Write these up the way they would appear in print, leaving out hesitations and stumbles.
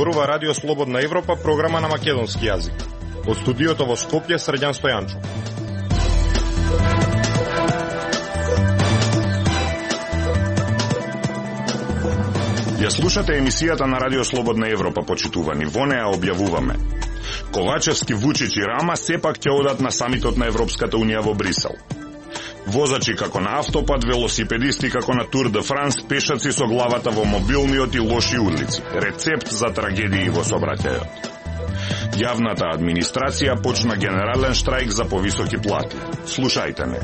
зборува Радио Слободна Европа, програма на македонски јазик. Од студиото во Скопје, Срđan Стојанчов. Ја слушате емисијата на Радио Слободна Европа, почитувани. Во неа објавуваме: Ковачевски, Вучич и Рама сепак ќе одат на самитот на Европската Унија во Брисел. Возачи како на автопат, велосипедисти како на Тур де Франс, пешаци со главата во мобилниот и лоши улици. Рецепт за трагедии во сообраќајот. Јавната администрација почна генерален штрајк за повисоки плати. Слушајте ме.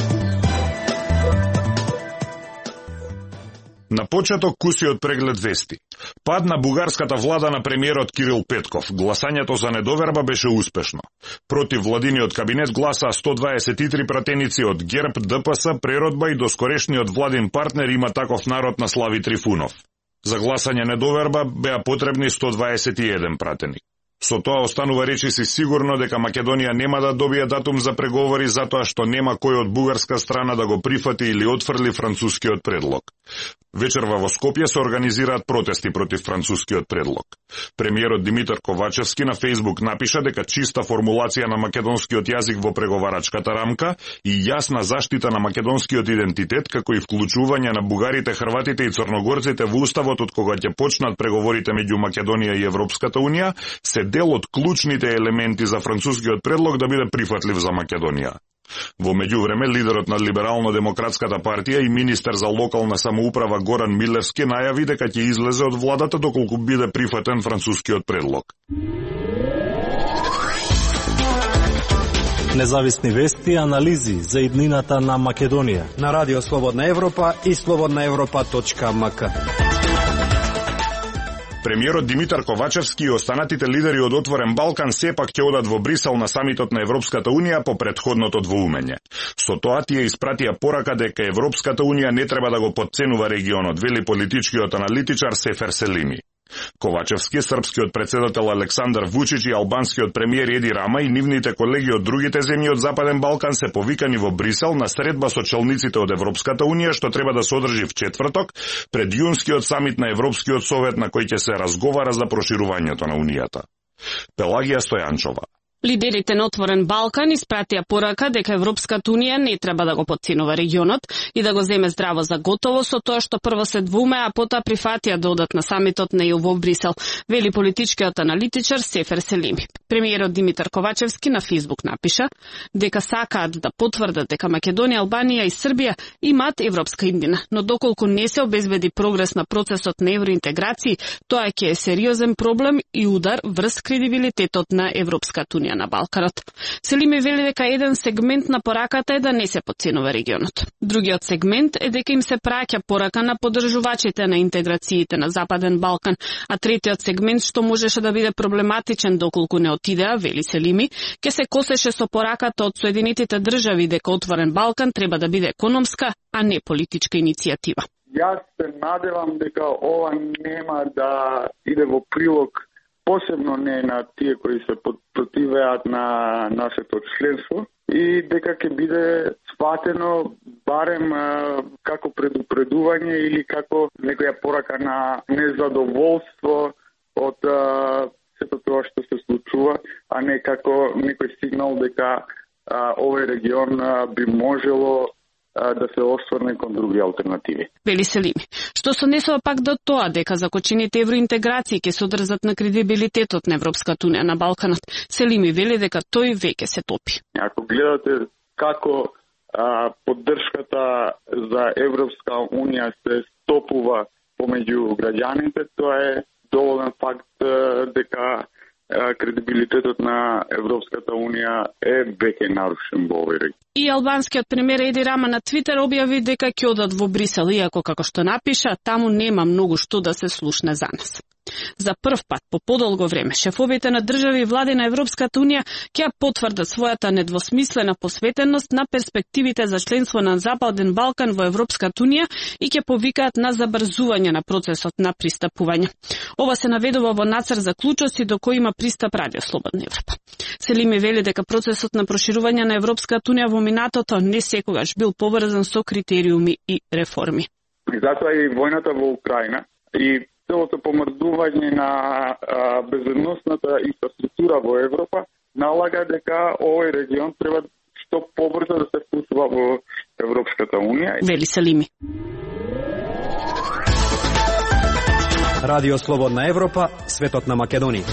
На почеток кусиот преглед вести. Пад на бугарската влада на премиерот Кирил Петков. Гласањето за недоверба беше успешно. Против владиниот кабинет гласаа 123 пратеници од ГЕРБ, ДПС, Преродба и доскорешниот владин партнер Има таков народ на Слави Трифунов. За гласање недоверба беа потребни 121 пратеник. Со тоа останува речиси сигурно дека Македонија нема да добие датум за преговори затоа што нема кој од бугарска страна да го прифати или отфрли францускиот предлог. Вечерва во Скопје се организираат протести против францускиот предлог. Премиерот Димитар Ковачевски на Фејсбук напиша дека чиста формулација на македонскиот јазик во преговарачката рамка и јасна заштита на македонскиот идентитет, како и вклучување на бугарите, хрватите и црногорците во уставот од кога ќе почнат преговорите меѓу Македонија и Европската Унија, се дел од клучните елементи за францускиот предлог да биде прифатлив за Македонија. Во меѓувреме, лидерот на Либерално-демократската партија и министер за локална самоуправа Горан Милевски најави дека ќе излезе од владата доколку биде прифатен францускиот предлог. Независни вести и анализи за иднината на Македонија на Радио Слободна Европа и slobodnaevropa.mk. Премиерот Димитар Ковачевски и останатите лидери од Отворен Балкан сепак ќе одат во Брисел на самитот на Европската Унија по претходното двоумење. Со тоа тие испратија порака дека Европската Унија не треба да го потценува регионот, вели политичкиот аналитичар Сефер Селими. Ковачевски, српскиот председател Александар Вучич и албанскиот премиер Еди Рама и нивните колеги од другите земји од Западен Балкан се повикани во Брисел на средба со челниците од Европската Унија, што треба да се одржи в четврток пред јунскиот самит на Европскиот совет на кој ќе се разговара за проширувањето на Унијата. Пелагија Стојанчова. Лидерите на Отворен Балкан испратија порака дека Европската Унија не треба да го потценува регионот и да го земе здраво за готово со тоа што прво се двуме, а потоа прифатија да одат на самитот на ЕУ во Брисел, вели политичкиот аналитичар Сефер Селими. Премиерот Димитар Ковачевски на Фејсбук напиша дека сакаат да потврдат дека Македонија, Албанија и Србија имаат европска иднина, но доколку не се обезбеди прогрес на процесот на евроинтеграција, тоа ќе е сериозен проблем и удар врз кредибилитетот на Европската Унија на Балканот. Селими вели дека еден сегмент на пораката е да не се потценува регионот. Другиот сегмент е дека им се праќа порака на поддржувачите на интеграциите на Западен Балкан, а третиот сегмент што можеше да биде проблематичен доколку не отидеа, вели Селими, ќе се косеше со пораката од Соединетите држави дека Отворен Балкан треба да биде економска, а не политичка иницијатива. Јас се надевам дека ова нема да иде во прилог, посебно не на тие кои се противеат на нашето членство и дека ќе биде сватено барем како предупредување или како некоја порака на незадоволство од сето тоа што се случува, а не како некој сигнал дека овој регион би можело да се осврне кон други алтернативи. Вели Селими, што се однесува пак до тоа дека закочените евроинтеграции ќе се одржат на кредибилитетот на Европската Унија на Балканот. Селими вели дека тој веќе се топи. Ако гледате како поддршката за Европска Унија се стопува помеѓу граѓаните, тоа е доволен факт дека кредибилитетот на Европската Унија е веќе нарушен во овој регион. И албанскиот премиер Еди Рама на Твитер објави дека ќе одат во Брисел, иако како што напиша, таму нема многу што да се слушне за нас. За прв пат по подолго време шефовите на држави и влади на Европската Унија ќе потврдат својата недвосмислена посветеност на перспективите за членство на Западен Балкан во Европската Унија и ќе повикаат на забрзување на процесот на пристапување. Ова се наведува во нацрт заклучоци до кој има пристап Радио Слободна Европа. Селими вели дека процесот на проширување на Европската Унија во минатото не секогаш бил поврзан со критериуми и реформи. И затоа и војната во Украина и целото помрдување на безбедносната инфраструктура во Европа налага дека овој регион треба што побрзо да се вклучува во Европската унија. Вели Салими. Радио Слободна Европа, светот на Македонија.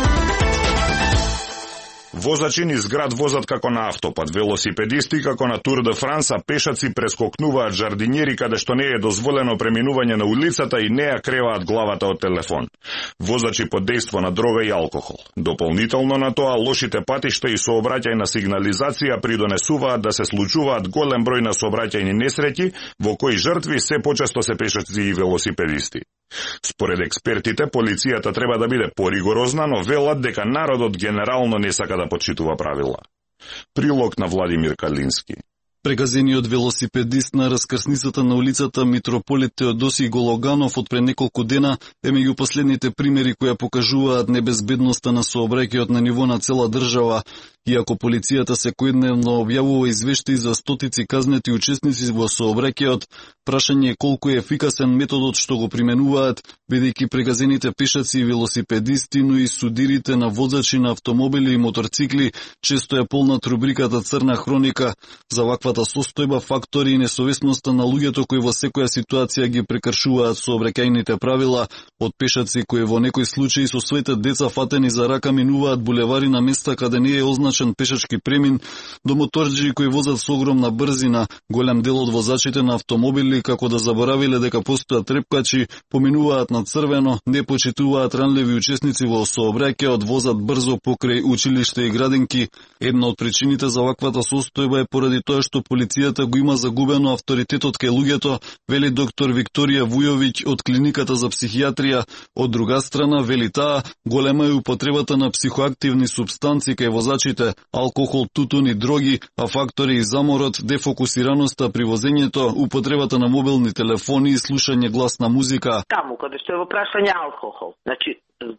Возачи низ град возат како на автопат, велосипедисти како на Тур де Франс, а пешаци прескокнуваат жардинјери каде што не е дозволено преминување на улицата и не ја креваат главата од телефон. Возачи под дејство на дрога и алкохол. Дополнително на тоа, лошите патишта и сообраќајна сигнализација придонесуваат да се случуваат голем број на сообраќајни несреќи, во кои жртви се почесто се пешаци и велосипедисти. Според експертите, полицијата треба да биде поригорозна, но велат дека народот генерално не сака да почитува правила. Прилог на Владимир Калински. Прегазениот велосипедист на раскрсницата на улицата Митрополит Теодосиј Гологанов од пред неколку дена е меѓу последните примери кои покажуваат небезбедноста на сообраќајот на ниво на цела држава. Иако полицијата секојдневно објавува извештаи за стотици казнети учесници во сообраќајот, прашање е колку е ефикасен методот што го применуваат, бидејќи прегазените пешаци и велосипедисти, но и судирите на возачи на автомобили и моторцикли често е полнат рубриката Црна хроника. За ваквата состојба фактори и несовесноста на луѓето кои во секоја ситуација ги прекршуваат сообраќајните правила, од пешаци кои во некои случаи со своите деца фатени за рака минуваат булевари на места каде не е означен пешачки премин, до моторџии кои возат со огромна брзина. Голем дел од возачите на автомобили, како да заборавиле дека постојат трепкачи, поминуваат на црвено, не почитуваат ранливи учесници во сообраќајот, возат брзо покрај училишта и градинки. Една од причините за ваквата состојба е поради тоа што полицијата го има загубено авторитетот кај луѓето, вели доктор Викторија Вујовиќ од клиниката за психијатрија. Од друга страна, вели таа, голема е употребата на психоактивни супстанци кај возачите, алкохол, тутун и дроги, а фактори и заморот, дефокусираноста при возењето, употребата на мобилни телефони и слушање гласна музика. Таму каде што е во прашање алкохол, значи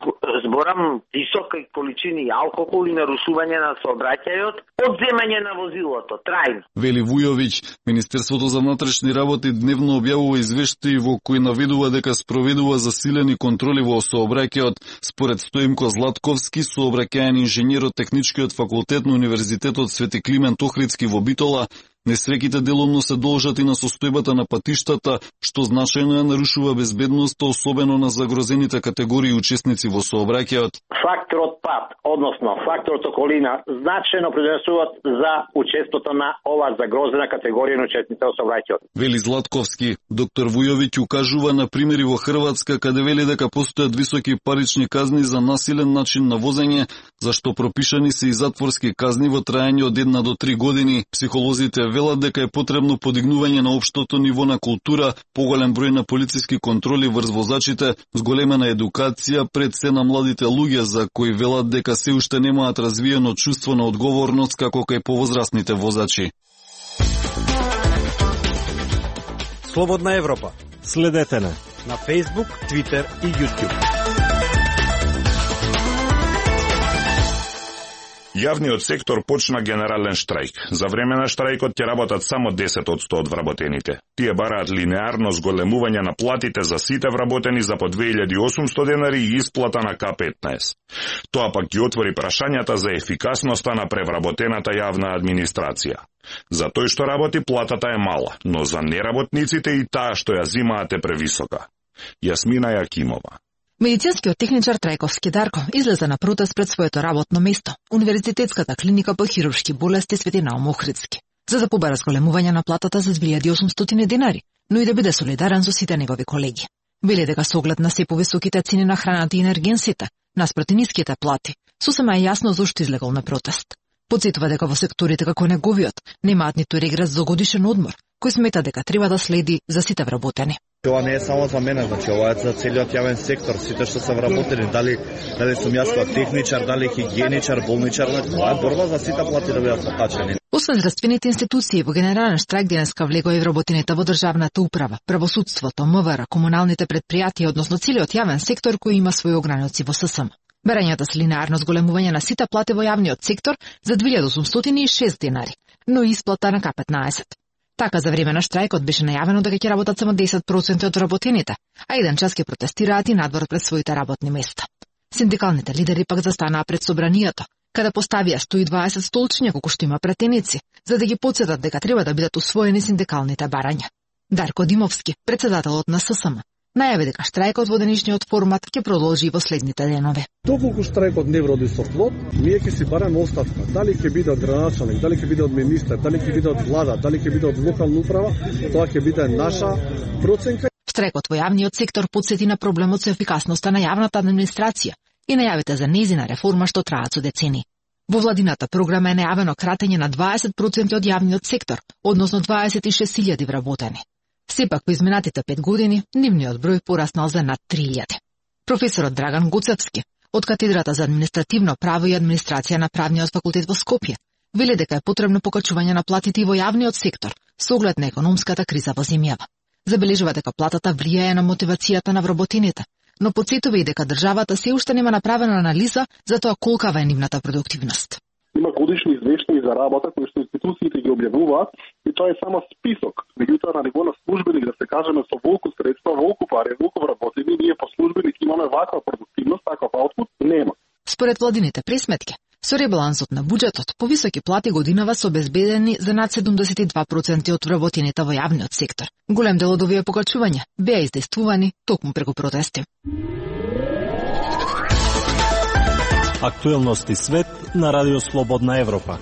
зборам високи количини алкохол и нарушување на сообраќајот, одземање на возилото, трајно. Вели Вујовиќ, Министерството за внатрешни работи дневно објавува извештаи во кои наведува дека спроведува засилени контроли во сообраќајот. Според Стоимко Златковски, сообраќајен инженер од Техничкиот факултет на Универзитетот Свети Климент Охридски во Битола, несреќите делумно се должат и на состојбата на патиштата, што значајно ја нарушува безбедноста, особено на загрозените категории учесници во сообраќајот. Факторот пат, односно факторот околина, значајно придонесуваат за учеството на ова загрозена категорија на учесници во сообраќајот. Вели Златковски. Доктор Вујовиќ укажува на примери во Хрватска, каде вели дека постојат високи парични казни за насилен начин на возење, зашто пропишани се и затворски казни во траење од 1 до 3 години. Психолозите велат дека е потребно подигнување на општото ниво на култура, поголем број на полициски контроли врз возачите, зголемена едукација пред се на младите луѓе, за кои велат дека се уште немаат развиено чувство на одговорност како кај повозрастните возачи. Слободна Европа. Следете на Facebook, Twitter и YouTube. Јавниот сектор почна генерален штрајк. За време на штрајкот ќе работат само 10% од вработените. Тие бараат линеарно зголемување на платите за сите вработени за по 2800 денари и исплата на К15. Тоа пак ги отвори прашањата за ефикасноста на превработената јавна администрација. За тој што работи платата е мала, но за неработниците и таа што ја зимаат е превисока. Јасмина Јакимова. Медицинскиот техничар Трајковски Дарко излезе на протест пред своето работно место, Универзитетската клиника по хируршки болести Свети Наум Охридски, за да побара зголемување на платата за 2800 денари, но и да биде солидарен со сите негови колеги. Вели дека со оглед на се повисоките цени на храната и енергенсите, наспроти ниските плати, сосема е јасно зошто излегол на протест. Потсетува дека во секторите како неговиот немаат ниту регрес за годишен одмор, кој смета дека треба да следи за сите вработени. Ова не е само за мене, значи ова е за целиот јавен сектор, сите што се вработени, дали сум јас како техничар, дали хигиеничар, болничар, ова е борба за сите плати да бидат покачени. Освен здравствените институции, во генерален штрајк денеска влегоа и вработените во државната управа, правосудството, МВР, комуналните предпријатија, односно целиот јавен сектор кој има своји ограници во ССМ. Барањата се линеарно зголемување на сите плати во јавниот сектор за 2806 денари, но и исплата на К15. Така за време на штрајкот беше најавено дека ќе работат само 10% од работените, а 1 час ќе протестираат и надвор пред своите работни места. Синдикалните лидери пак застанаа пред собранието, каде поставија 120 столчиња колку што има претеници, за да ги потсетат дека треба да бидат усвоени синдикалните барања. Дарко Димовски, председателот на ССМ, најави дека штрајкот во денешниот формат ќе продолжи и во следните денови. Доколку штрајкот не вроди со плод, ние ќе си бараме оставка. Дали ќе биде од градоначалник, дали ќе биде од министар, дали ќе биде од влада, дали ќе биде од локална управа, тоа ќе биде наша проценка. Штрајкот во јавниот сектор потсети на проблемот со ефикасноста на јавната администрација и најавите за нејзина реформа што траат со децени. Во владината програма е најавено кратење на 20% од јавниот сектор, односно 26.000 вработени. Сепак во изминатите 5 години, нивниот број пораснал за над 3.000. Професорот Драган Гуцевски, од катедрата за административно право и администрација на Правниот факултет во Скопје, вели дека е потребно покачување на платите и во јавниот сектор, со оглед на економската криза во земјава. Забележува дека платата влијае на мотивацијата на вработените, но потсетува и дека државата се уште нема направена анализа за тоа колкава е нивната продуктивност. Има годишни извештаи за работа кои што институциите ги објавуваат и тоа е само список. Меѓутоа на ниво на службеник, да се кажеме, со волку средства, волку пари, волку вработени, ние по службеник имаме ваква продуктивност, таков аутпут нема. Според владините пресметки, со ребалансот на буџетот, повисоки плати годинава се обезбедени за над 72% од вработените во јавниот сектор. Голем дел од овие покачувања беа издействувани токму преку протести. Актуелности свет на Радио Слободна Европа.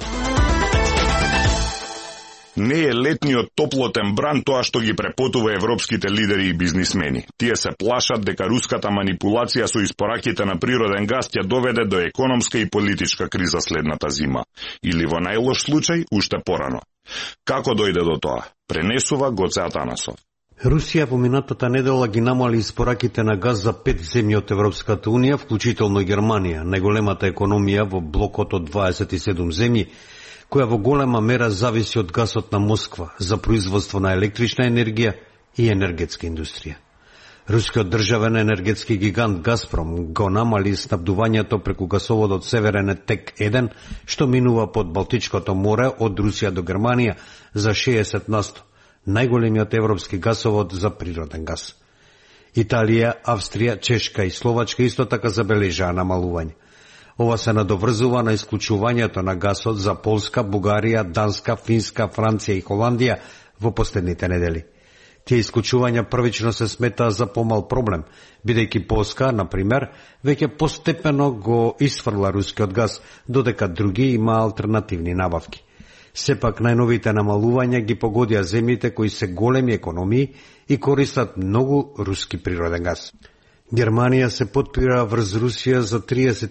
Не е летниот топлотен бран тоа што ги препотува европските лидери и бизнисмени. Тие се плашат дека руската манипулација со испораките на природен газ ќе доведе до економска и политичка криза следната зима. Или во најлош случај, уште порано. Како дојде до тоа? Пренесува Гоце Атанасов. Русија во минатата недела ги намали испораките на газ за 5 земји од Европската Унија, вклучително Германија, најголемата економија во блокот од 27 земји, која во голема мера зависи од гасот на Москва за производство на електрична енергија и енергетска индустрија. Рускиот државен енергетски гигант Газпром го намали снабдувањето преку гасоводот Северен ТЕК-1, што минува под Балтичкото море од Русија до Германија за 60%, најголемиот европски гасовод за природен газ. Италија, Австрија, Чешка и Словачка исто така забележаа намалување. Ова се надоврзува на исклучувањето на гасот за Полска, Бугарија, Данска, Финска, Франција и Холандија во последните недели. Тие исклучувања првично се сметаа за помал проблем, бидејќи Полска, например, веќе постепено го исфрла рускиот газ, додека други има алтернативни набавки. Сепак најновите намалувања ги погодија земјите кои се големи економии и користат многу руски природен газ. Германија се потпира врз Русија за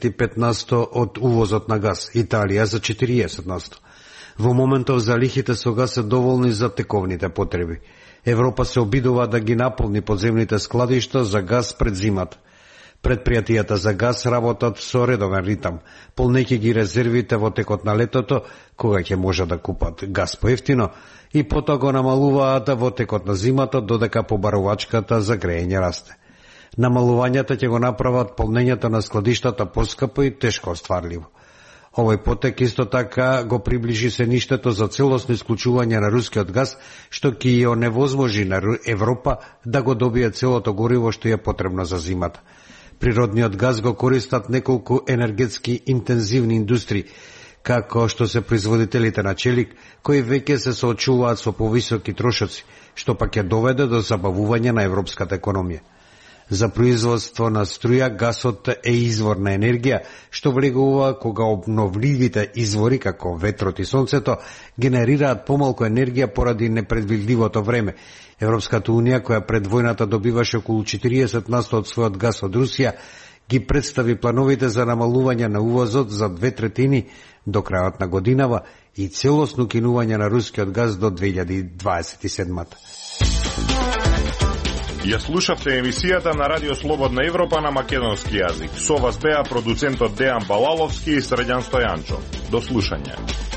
35% од увозот на газ, Италија за 40%. Во моментов залихите со газ се доволни за тековните потреби. Европа се обидува да ги наполни подземните складишта за газ пред зимата. Предпријатијата за газ работат со редовен ритам, полнејќи ги резервите во текот на летото, кога ќе може да купат газ поевтино, и потоа го намалуваат во текот на зимата, додека побарувачката за грејење расте. Намалувањата ќе го направат полнењето на складиштата поскапо и тешко остварливо. Овој потек исто така го приближи се ништето за целосно исклучување на рускиот газ, што ќе ја оневозможи на Европа да го добие целото гориво што е потребно за зимата. Природниот газ го користат неколку енергетски интензивни индустрии, како што се производителите на челик, кои веќе се соочуваат со повисоки трошоци, што пак ќе доведе до забавување на европската економија. За производство на струја, гасот е извор на енергија, што влегува кога обновливите извори, како ветрот и сонцето, генерираат помалку енергија поради непредвидливото време. Европската Унија, која пред војната добиваше околу 40% од својот газ од Русија, ги представи плановите за намалување на увозот за 2/3 до крајот на годинава и целосно кинување на рускиот газ до 2027. Ја слушавте емисијата на Радио Слободна Европа на македонски јазик. Со вас беа продуцентот Дејан Балаловски и Срđan Стојанчо. До слушање.